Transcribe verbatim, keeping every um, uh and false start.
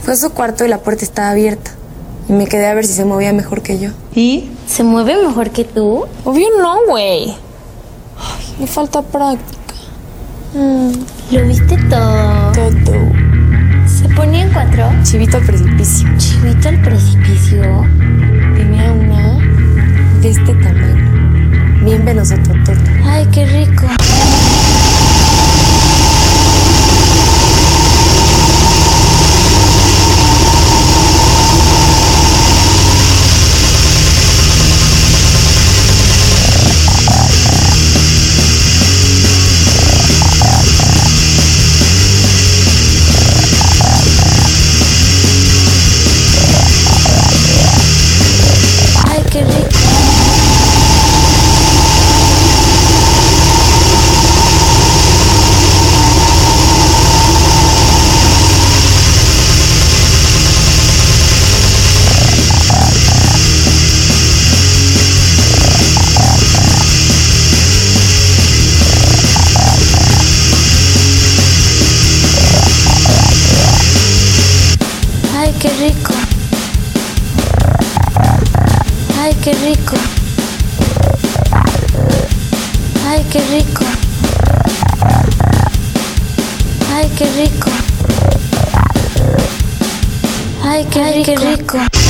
Fue a su cuarto y la puerta estaba abierta. Y me quedé a ver si se movía mejor que yo. ¿Y? ¿Se mueve mejor que tú? Obvio no, güey. Le falta práctica. Mm, ¿Lo viste todo? Todo. ¿Se ponía en cuatro? Chivito al precipicio. ¿Chivito al precipicio? Tenía una de este tamaño. Bien venosototota. Ay, qué rico. Qué rico. Ay, qué rico. Ay, qué rico. Ay, qué rico. Ay, qué rico. Ay, qué rico.